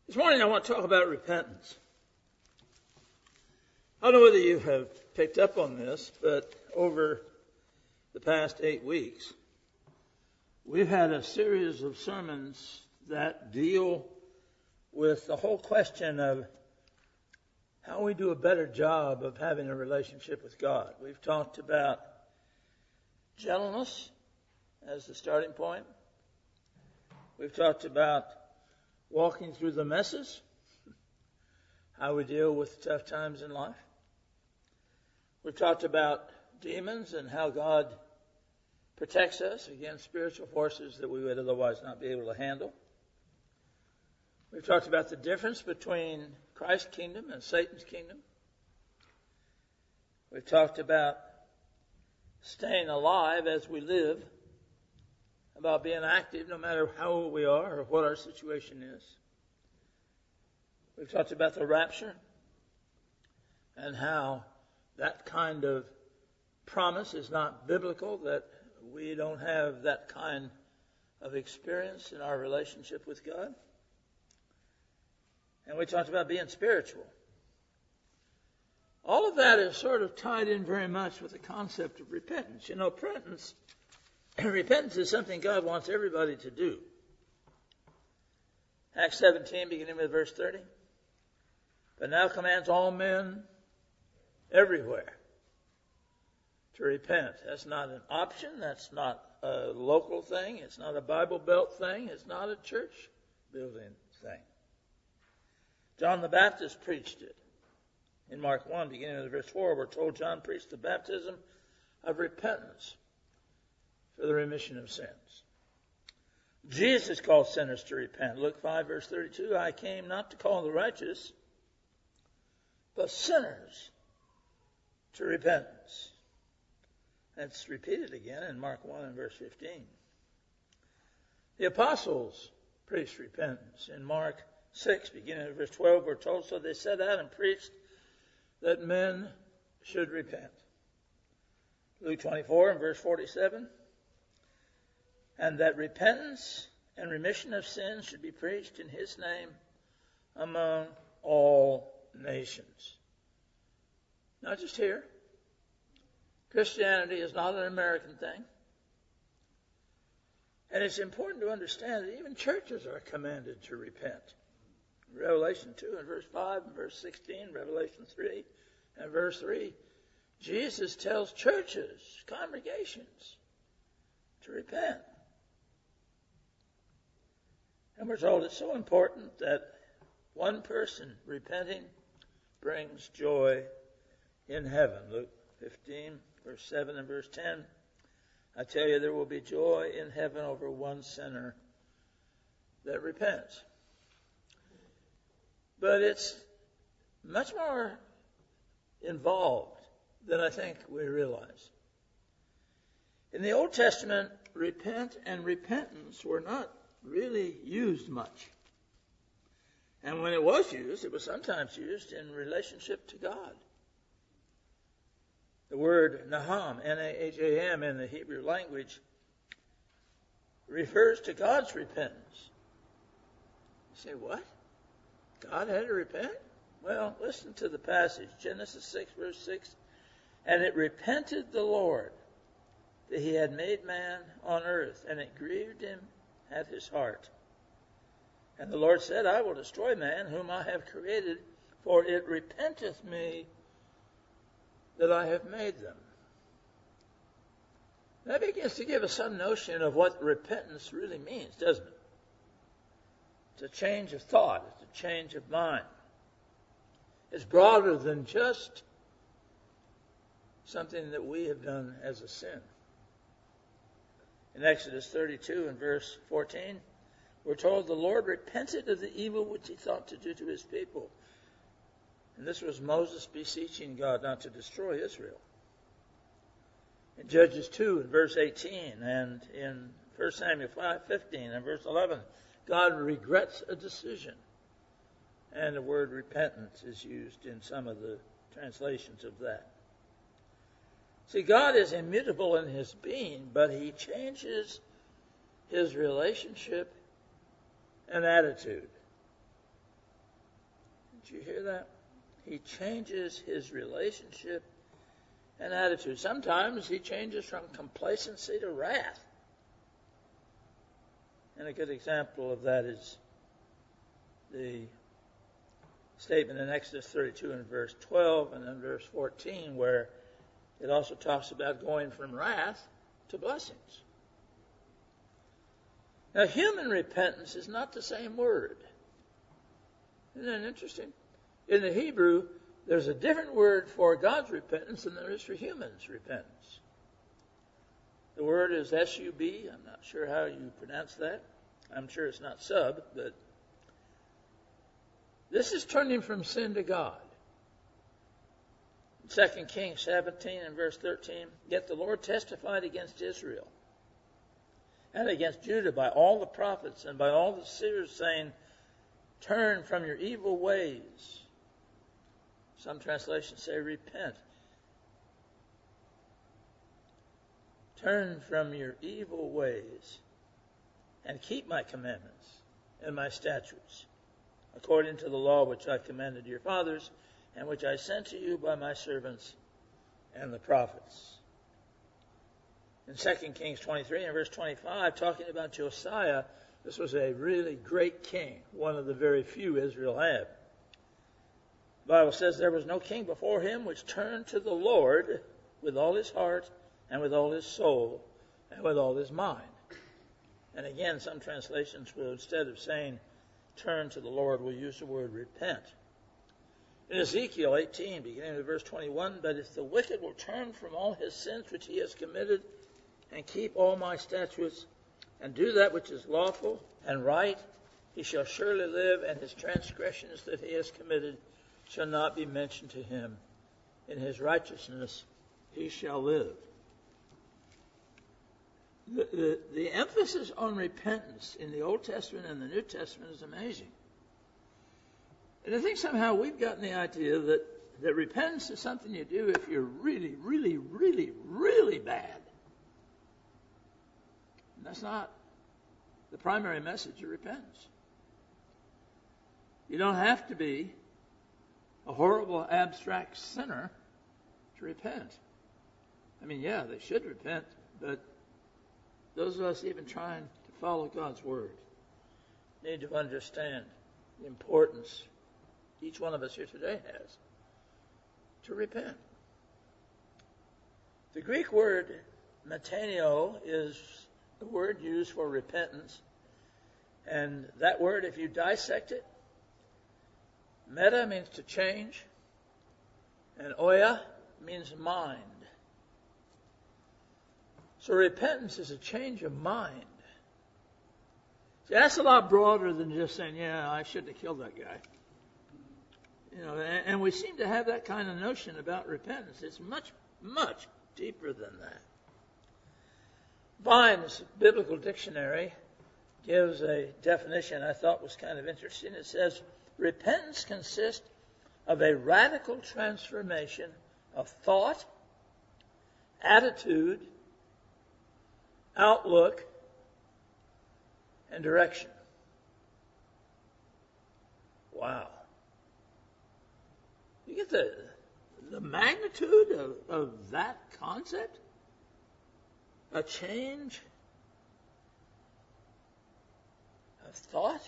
This morning I want to talk about repentance. I don't know whether you have picked up on this, but over the past 8 weeks, we've had a series of sermons that deal with the whole question of how we do a better job of having a relationship with God. We've talked about gentleness as the starting point. We've talked about walking through the messes, how we deal with tough times in life. We've talked about demons and how God protects us against spiritual forces that we would otherwise not be able to handle. We've talked about the difference between Christ's kingdom and Satan's kingdom. We've talked about staying alive as we live, about being active no matter how old we are or what our situation is. We've talked about the rapture and how that kind of promise is not biblical, that we don't have that kind of experience in our relationship with God. And we talked about being spiritual. All of that is sort of tied in very much with the concept of repentance. You know, repentance is something God wants everybody to do. Acts 17, beginning with verse 30. But now commands all men everywhere to repent. That's not an option. That's not a local thing. It's not a Bible Belt thing. It's not a church building thing. John the Baptist preached it. In Mark 1, beginning with verse 4, we're told John preached the baptism of repentance for the remission of sins. Jesus called sinners to repent. Luke 5, verse 32, I came not to call the righteous, but sinners to repentance. That's repeated again in Mark 1 and verse 15. The apostles preached repentance. In Mark 6, beginning at verse 12, we're told, so they set out and preached that men should repent. Luke 24 and verse 47, and that repentance and remission of sins should be preached in his name among all nations. Not just here. Christianity is not an American thing. And it's important to understand that even churches are commanded to repent. Revelation 2 and verse 5 and verse 16, Revelation 3 and verse 3, Jesus tells churches, congregations, to repent. And we're told it's so important that one person repenting brings joy in heaven. Luke 15, verse 7 and verse 10. I tell you, there will be joy in heaven over one sinner that repents. But it's much more involved than I think we realize. In the Old Testament, repent and repentance were not really used much. And when it was used, it was sometimes used in relationship to God. The word Naham, N-A-H-A-M, in the Hebrew language refers to God's repentance. You say, what? God had to repent? Well, listen to the passage. Genesis 6, verse 6. And it repented the Lord that he had made man on earth, and it grieved him at his heart. And the Lord said, I will destroy man whom I have created, for it repenteth me that I have made them. That begins to give us some notion of what repentance really means, doesn't it? It's a change of thought. It's a change of mind. It's broader than just something that we have done as a sin. In Exodus 32 and verse 14, we're told the Lord repented of the evil which he thought to do to his people. And this was Moses beseeching God not to destroy Israel. In Judges 2 and verse 18 and in 1 Samuel 5:15 and verse 11, God regrets a decision. And the word repentance is used in some of the translations of that. See, God is immutable in his being, but he changes his relationship and attitude. Did you hear that? He changes his relationship and attitude. Sometimes he changes from complacency to wrath. And a good example of that is the statement in Exodus 32 and verse 12 and then verse 14, where it also talks about going from wrath to blessings. Now, human repentance is not the same word. Isn't that interesting? In the Hebrew, there's a different word for God's repentance than there is for humans' repentance. The word is S-U-B. I'm not sure how you pronounce that. I'm sure it's not sub, but this is turning from sin to God. 2 Kings 17 and verse 13, yet the Lord testified against Israel and against Judah by all the prophets and by all the seers, saying, turn from your evil ways. Some translations say repent. Turn from your evil ways and keep my commandments and my statutes, according to the law which I commanded your fathers, and which I sent to you by my servants and the prophets. In 2 Kings 23 and verse 25, talking about Josiah, this was a really great king, one of the very few Israel had. The Bible says there was no king before him which turned to the Lord with all his heart and with all his soul and with all his mind. And again, some translations will, instead of saying turn to the Lord, will use the word repent. In Ezekiel 18, beginning with verse 21, but if the wicked will turn from all his sins which he has committed and keep all my statutes and do that which is lawful and right, he shall surely live, and his transgressions that he has committed shall not be mentioned to him. In his righteousness he shall live. The emphasis on repentance in the Old Testament and the New Testament is amazing. And I think somehow we've gotten the idea that repentance is something you do if you're really, really, really, really bad. And that's not the primary message of repentance. You don't have to be a horrible, abstract sinner to repent. I mean, yeah, they should repent, but those of us even trying to follow God's word need to understand the importance each one of us here today has to repent. The Greek word metaneo is the word used for repentance. And that word, if you dissect it, meta means to change, and oia means mind. So repentance is a change of mind. See, that's a lot broader than just saying, yeah, I shouldn't have killed that guy. You know, and we seem to have that kind of notion about repentance. It's much, much deeper than that. Vine's Biblical Dictionary gives a definition I thought was kind of interesting. It says, repentance consists of a radical transformation of thought, attitude, outlook, and direction. Wow. You get the magnitude of that concept? A change of thought?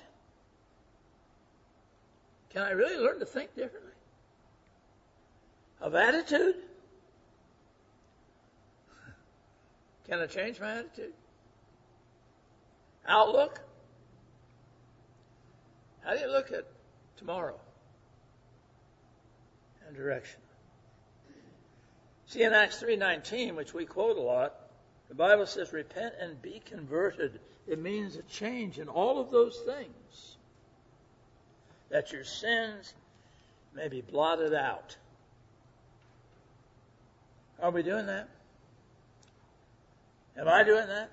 Can I really learn to think differently? Of attitude? Can I change my attitude? Outlook? How do you look at tomorrow? And direction. See, in Acts 3:19, which we quote a lot, the Bible says, repent and be converted. It means a change in all of those things, that your sins may be blotted out. Are we doing that? Am I doing that?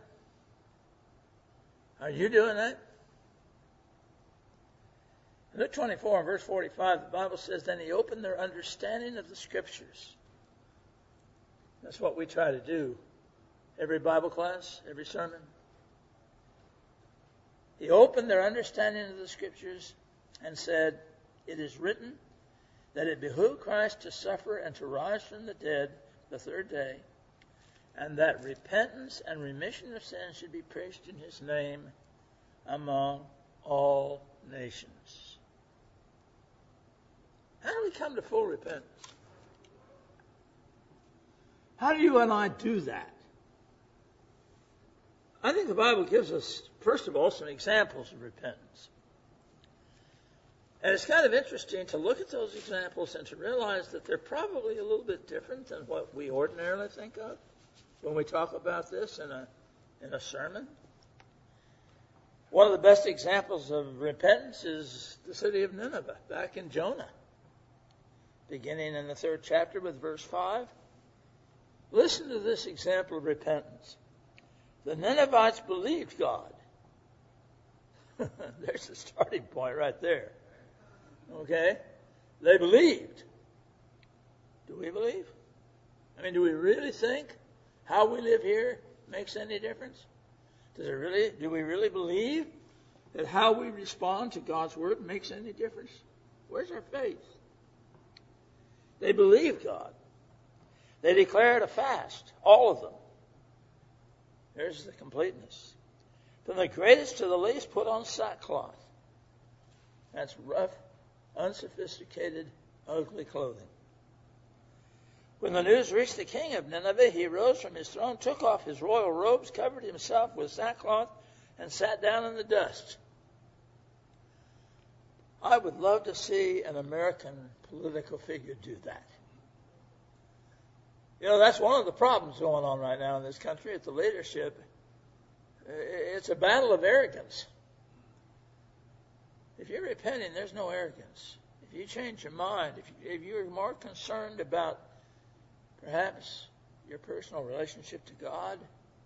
Are you doing that? In Luke 24 and verse 45, the Bible says, then he opened their understanding of the Scriptures. That's what we try to do. Every Bible class, every sermon. He opened their understanding of the Scriptures and said, it is written that it behooved Christ to suffer and to rise from the dead the third day, and that repentance and remission of sins should be preached in his name among all nations. How do we come to full repentance? How do you and I do that? I think the Bible gives us, first of all, some examples of repentance. And it's kind of interesting to look at those examples and to realize that they're probably a little bit different than what we ordinarily think of when we talk about this in a sermon. One of the best examples of repentance is the city of Nineveh, back in Jonah, beginning in the 3rd chapter with verse 5. Listen to this example of repentance. The Ninevites believed God. There's the starting point right there. Okay? They believed. Do we believe? I mean, do we really think how we live here makes any difference? Do we really believe that how we respond to God's word makes any difference? Where's our faith? They believed God. They declared a fast, all of them. There's the completeness. From the greatest to the least, put on sackcloth. That's rough, unsophisticated, ugly clothing. When the news reached the king of Nineveh, he rose from his throne, took off his royal robes, covered himself with sackcloth, and sat down in the dust. I would love to see an American political figure do that. You know, that's one of the problems going on right now in this country at the leadership. It's a battle of arrogance. If you're repenting, there's no arrogance. If you change your mind, if you're more concerned about perhaps your personal relationship to God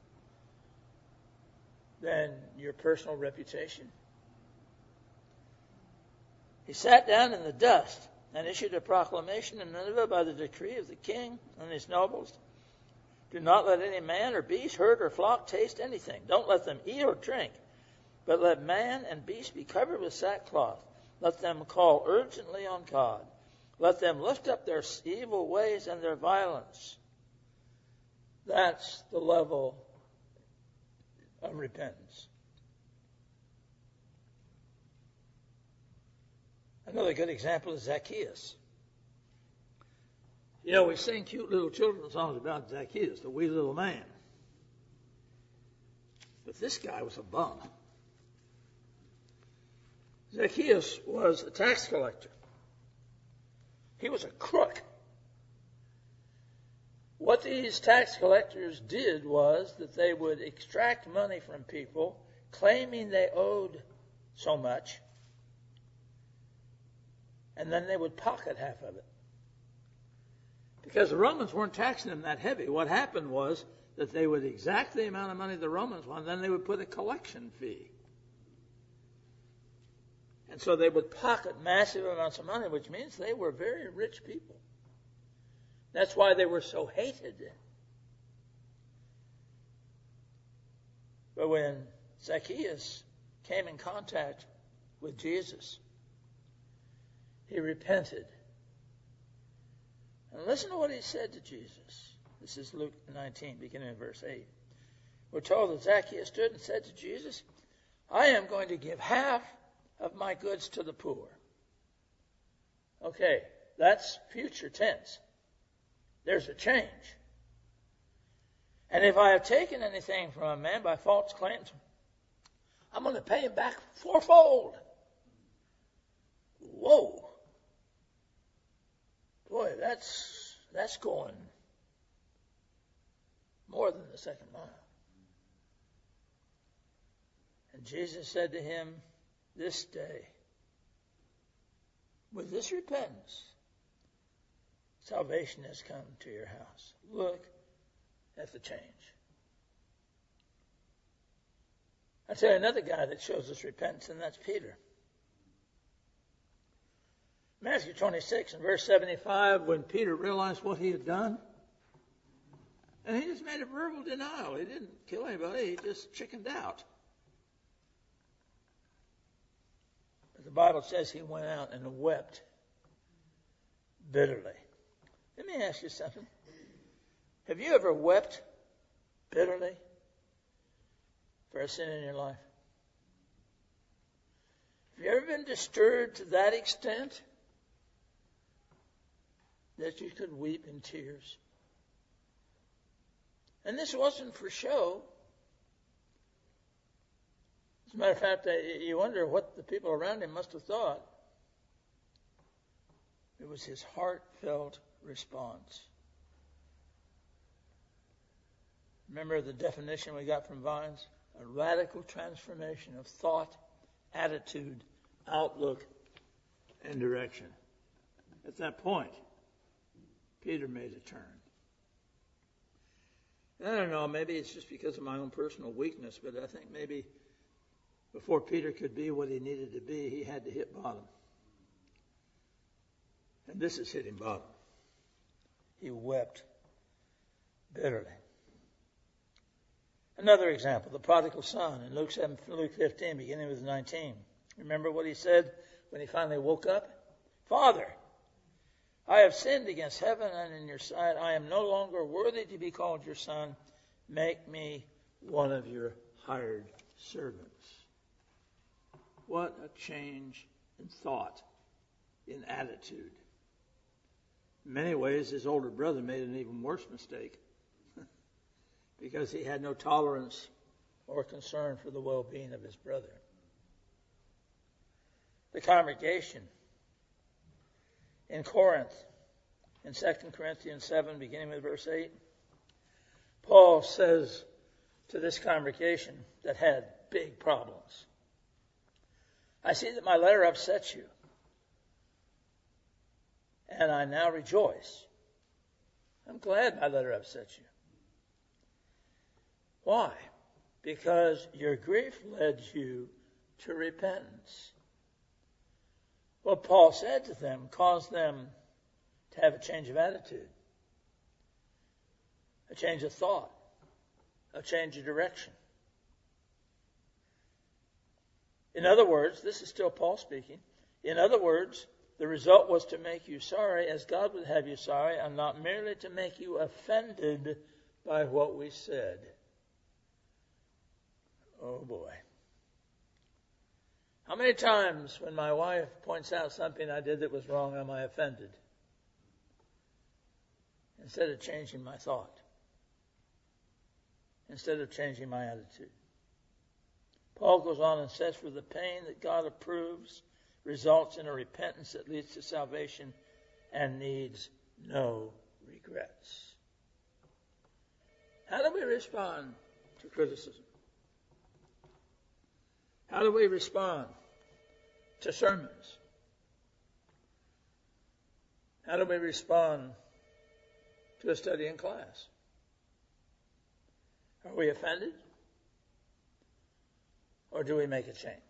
than your personal reputation. He sat down in the dust and issued a proclamation in Nineveh by the decree of the king and his nobles. Do not let any man or beast, herd or flock taste anything. Don't let them eat or drink, but let man and beast be covered with sackcloth. Let them call urgently on God. Let them lift up their evil ways and their violence. That's the level of repentance. Another good example is Zacchaeus. You know, we sing cute little children's songs about Zacchaeus, the wee little man. But this guy was a bum. Zacchaeus was a tax collector. He was a crook. What these tax collectors did was that they would extract money from people, claiming they owed so much, and then they would pocket half of it. Because the Romans weren't taxing them that heavy. What happened was that they would exact the amount of money the Romans wanted, and then they would put a collection fee. And so they would pocket massive amounts of money, which means they were very rich people. That's why they were so hated. But when Zacchaeus came in contact with Jesus, he repented. And listen to what he said to Jesus. This is Luke 19, beginning in verse 8. We're told that Zacchaeus stood and said to Jesus, I am going to give half of my goods to the poor. Okay, that's future tense. There's a change. And if I have taken anything from a man by false claims, I'm going to pay him back fourfold. Whoa. Boy, that's going more than the second mile. And Jesus said to him, this day, with this repentance, salvation has come to your house. Look at the change. I'll tell you another guy that shows us repentance, and that's Peter. Matthew 26 and verse 75, when Peter realized what he had done, and he just made a verbal denial. He didn't kill anybody. He just chickened out. But the Bible says he went out and wept bitterly. Let me ask you something. Have you ever wept bitterly for a sin in your life? Have you ever been disturbed to that extent that you could weep in tears? And this wasn't for show. As a matter of fact, you wonder what the people around him must have thought. It was his heartfelt response. Remember the definition we got from Vines? A radical transformation of thought, attitude, outlook, and direction. At that point, Peter made a turn. I don't know, maybe it's just because of my own personal weakness, but I think maybe before Peter could be what he needed to be, he had to hit bottom. And this is hitting bottom. He wept bitterly. Another example, the prodigal son in Luke 15, beginning with 19. Remember what he said when he finally woke up? Father, I have sinned against heaven and in your sight. I am no longer worthy to be called your son. Make me one of your hired servants. What a change in thought, in attitude. In many ways, his older brother made an even worse mistake because he had no tolerance or concern for the well-being of his brother. The congregation in Corinth, in 2 Corinthians 7, beginning with verse 8, Paul says to this congregation that had big problems, I see that my letter upsets you, and I now rejoice. I'm glad my letter upsets you. Why? Because your grief led you to repentance. What Paul said to them caused them to have a change of attitude, a change of thought, a change of direction. In other words, this is still Paul speaking. In other words, the result was to make you sorry as God would have you sorry, and not merely to make you offended by what we said. Oh boy. How many times when my wife points out something I did that was wrong, am I offended? Instead of changing my thought. Instead of changing my attitude. Paul goes on and says, for the pain that God approves results in a repentance that leads to salvation and needs no regrets. How do we respond to criticism? How do we respond to sermons? How do we respond to a study in class? Are we offended? Or do we make a change?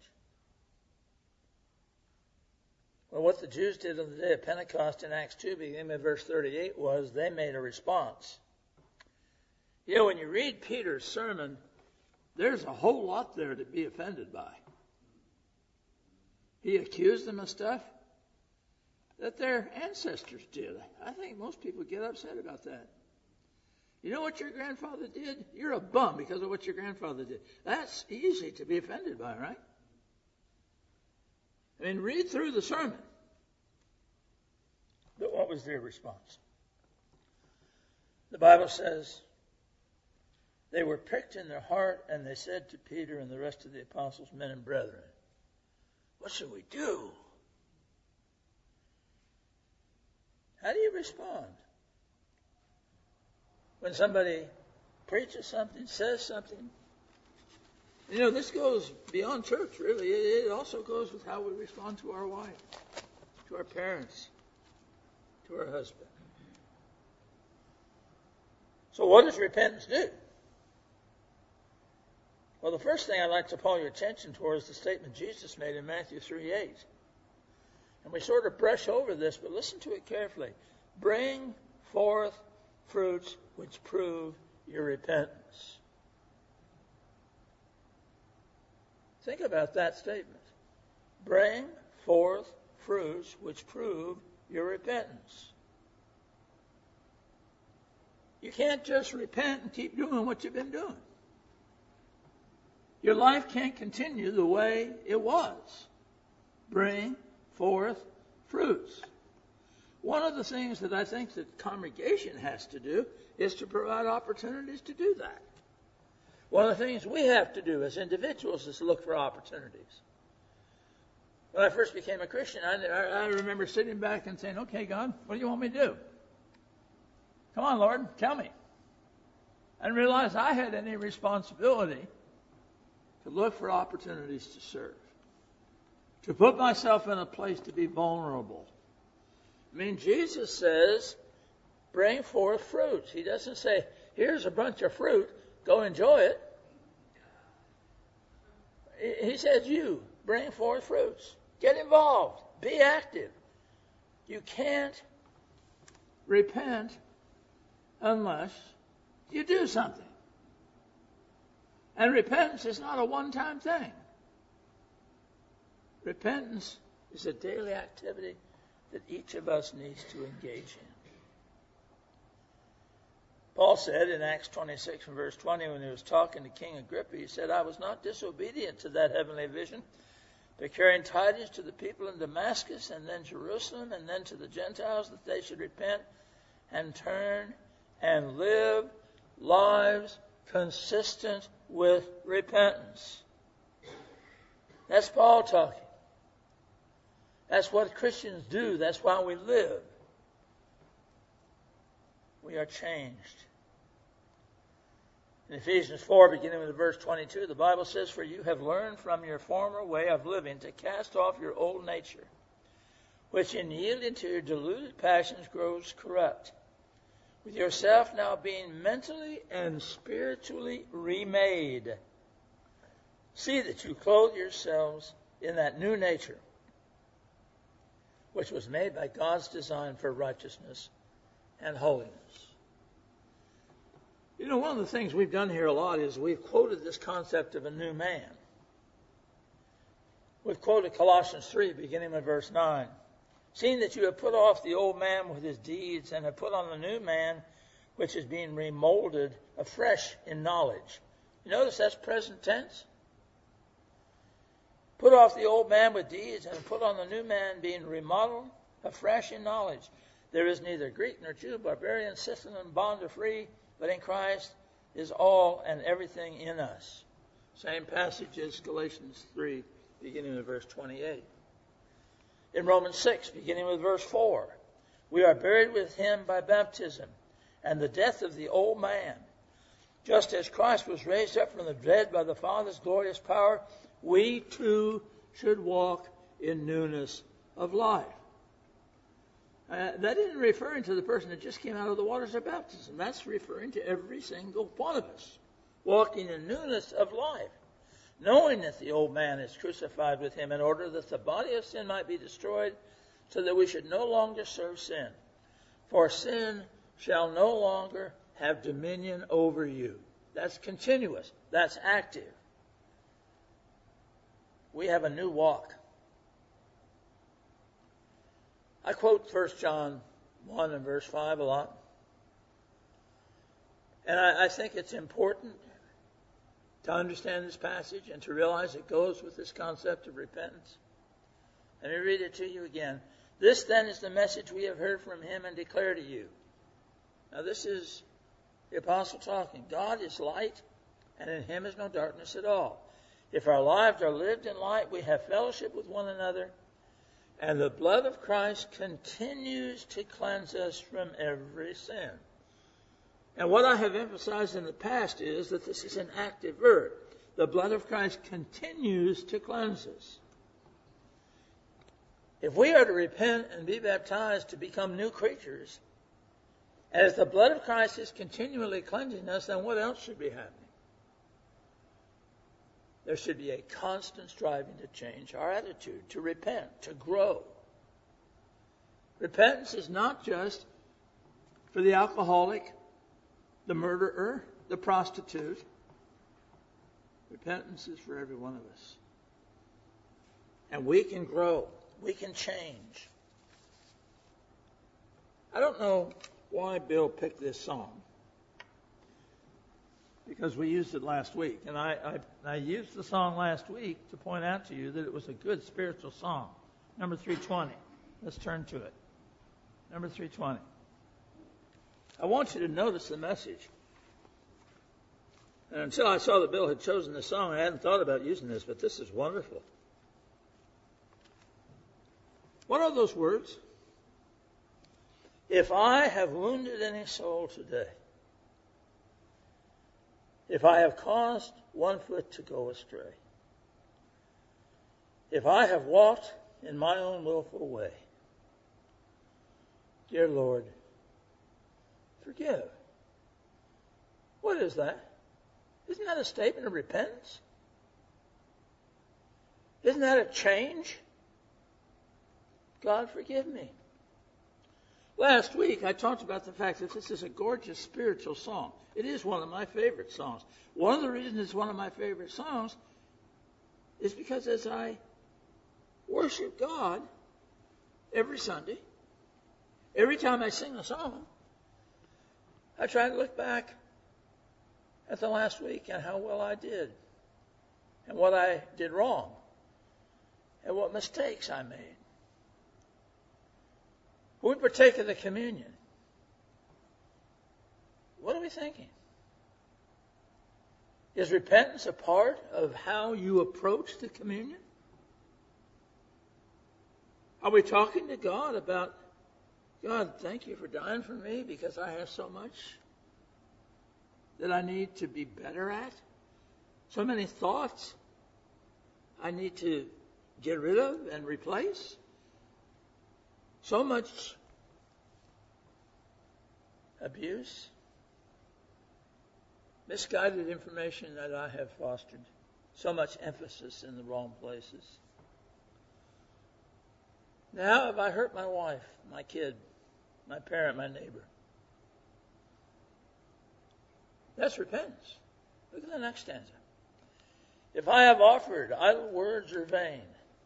Well, what the Jews did on the day of Pentecost in Acts 2, beginning with verse 38, was they made a response. You know, when you read Peter's sermon, there's a whole lot there to be offended by. He accused them of stuff that their ancestors did. I think most people get upset about that. You know what your grandfather did? You're a bum because of what your grandfather did. That's easy to be offended by, right? I mean, read through the sermon. But what was their response? The Bible says, they were pricked in their heart, and they said to Peter and the rest of the apostles, men and brethren, what should we do? How do you respond? When somebody preaches something, says something. You know, this goes beyond church, really. It also goes with how we respond to our wife, to our parents, to our husband. So what does repentance do? Well, the first thing I'd like to call your attention towards is the statement Jesus made in Matthew 3:8. And we sort of brush over this, but listen to it carefully. Bring forth fruits which prove your repentance. Think about that statement. Bring forth fruits which prove your repentance. You can't just repent and keep doing what you've been doing. Your life can't continue the way it was. Bring forth fruits. One of the things that I think the congregation has to do is to provide opportunities to do that. One of the things we have to do as individuals is look for opportunities. When I first became a Christian, I remember sitting back and saying, okay, God, what do you want me to do? Come on, Lord, tell me. And realize I had any responsibility to look for opportunities to serve, to put myself in a place to be vulnerable. I mean, Jesus says, bring forth fruits. He doesn't say, here's a bunch of fruit, go enjoy it. He says, you, bring forth fruits. Get involved. Be active. You can't repent unless you do something. And repentance is not a one-time thing. Repentance is a daily activity that each of us needs to engage in. Paul said in Acts 26 and verse 20, when he was talking to King Agrippa, he said, I was not disobedient to that heavenly vision, but carrying tidings to the people in Damascus and then Jerusalem and then to the Gentiles that they should repent and turn and live lives consistent with repentance. That's Paul talking. That's what Christians do. That's why we live. We are changed. In Ephesians 4, beginning with verse 22, the Bible says, for you have learned from your former way of living to cast off your old nature, which in yielding to your deluded passions grows corrupt, with yourself now being mentally and spiritually remade. See that you clothe yourselves in that new nature, which was made by God's design for righteousness and holiness. You know, one of the things we've done here a lot is we've quoted this concept of a new man. We've quoted Colossians 3, beginning with verse 9. Seeing that you have put off the old man with his deeds and have put on the new man, which is being remolded afresh in knowledge. You notice that's present tense? Put off the old man with deeds and put on the new man being remodeled afresh in knowledge. There is neither Greek nor Jew, barbarian, Scythian, bond or free, but in Christ is all and everything in us. Same passage as Galatians 3, beginning with verse 28. In Romans 6, beginning with verse 4, we are buried with him by baptism and the death of the old man. Just as Christ was raised up from the dead by the Father's glorious power, we too should walk in newness of life. That isn't referring to the person that just came out of the waters of baptism. That's referring to every single one of us, walking in newness of life, knowing that the old man is crucified with him in order that the body of sin might be destroyed, so that we should no longer serve sin. For sin shall no longer have dominion over you. That's continuous. That's active. We have a new walk. I quote 1 John 1 and verse 5 a lot. And I think it's important to understand this passage and to realize it goes with this concept of repentance. Let me read it to you again. This then is the message we have heard from him and declare to you. Now this is the apostle talking. God is light, and in him is no darkness at all. If our lives are lived in light, we have fellowship with one another, and the blood of Christ continues to cleanse us from every sin. And what I have emphasized in the past is that this is an active verb. The blood of Christ continues to cleanse us. If we are to repent and be baptized to become new creatures, as the blood of Christ is continually cleansing us, then what else should be happening? There should be a constant striving to change our attitude, to repent, to grow. Repentance is not just for the alcoholic, the murderer, the prostitute. Repentance is for every one of us. And we can grow. We can change. I don't know why Bill picked this song, because we used it last week. And I used the song last week to point out to you that it was a good spiritual song. Number 320. Let's turn to it. Number 320. I want you to notice the message. And until I saw that Bill had chosen this song, I hadn't thought about using this, but this is wonderful. What are those words? If I have wounded any soul today, if I have caused one foot to go astray, if I have walked in my own willful way, dear Lord, forgive. What is that? Isn't that a statement of repentance? Isn't that a change? God, forgive me. Last week, I talked about the fact that this is a gorgeous spiritual song. It is one of my favorite songs. One of the reasons it's one of my favorite songs is because as I worship God every Sunday, every time I sing a song, I try to look back at the last week and how well I did, and what I did wrong, and what mistakes I made. When we partake of the communion, what are we thinking? Is repentance a part of how you approach the communion? Are we talking to God about, God, thank you for dying for me because I have so much that I need to be better at? So many thoughts I need to get rid of and replace? So much abuse, misguided information that I have fostered, so much emphasis in the wrong places. Now have I hurt my wife, my kid, my parent, my neighbor? That's repentance. Look at the next stanza. If I have offered idle words or vain,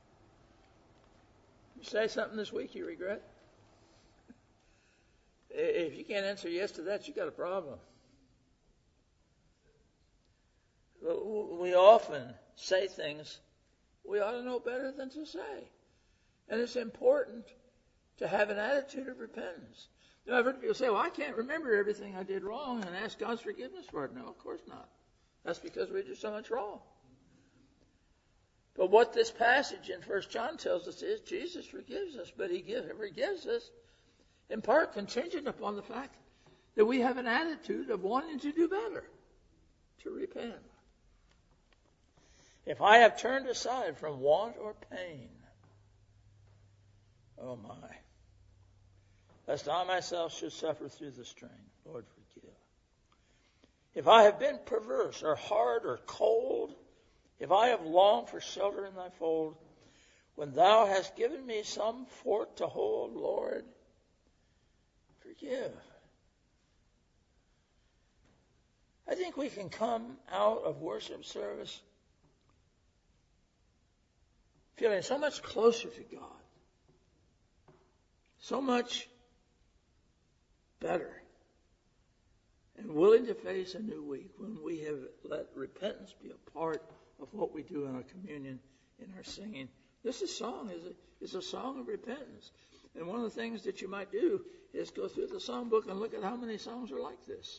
you say something this week you regret? If you can't answer yes to that, you got a problem. We often say things we ought to know better than to say. And it's important to have an attitude of repentance. Now, I've heard people say, well, I can't remember everything I did wrong and ask God's forgiveness for it. No, of course not. That's because we do so much wrong. But what this passage in 1 John tells us is Jesus forgives us, but he forgives us in part contingent upon the fact that we have an attitude of wanting to do better, to repent. If I have turned aside from want or pain, oh my, lest I myself should suffer through the strain, Lord, forgive. If I have been perverse or hard or cold, if I have longed for shelter in thy fold, when thou hast given me some fort to hold, Lord, forgive. I think we can come out of worship service feeling so much closer to God, so much better, and willing to face a new week when we have let repentance be a part of what we do in our communion, in our singing. This song is a song of repentance. And one of the things that you might do is go through the songbook and look at how many songs are like this.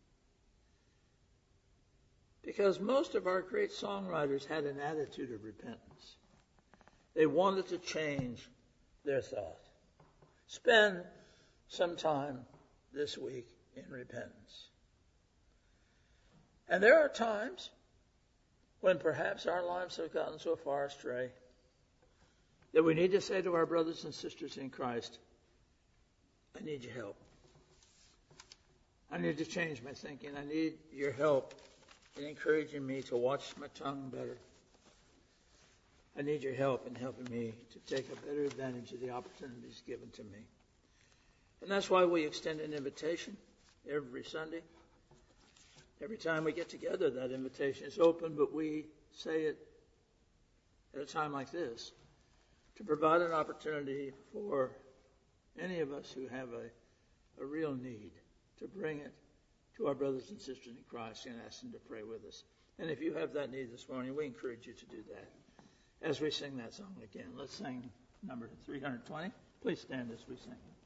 Because most of our great songwriters had an attitude of repentance. They wanted to change their thought. Spend some time this week in repentance. And there are times when perhaps our lives have gotten so far astray that we need to say to our brothers and sisters in Christ, I need your help. I need to change my thinking. I need your help in encouraging me to watch my tongue better. I need your help in helping me to take a better advantage of the opportunities given to me. And that's why we extend an invitation every Sunday. Every time we get together, that invitation is open, but we say it at a time like this. to provide an opportunity for any of us who have a real need to bring it to our brothers and sisters in Christ and ask them to pray with us. And if you have that need this morning, we encourage you to do that as we sing that song again. Let's sing number 320. Please stand as we sing.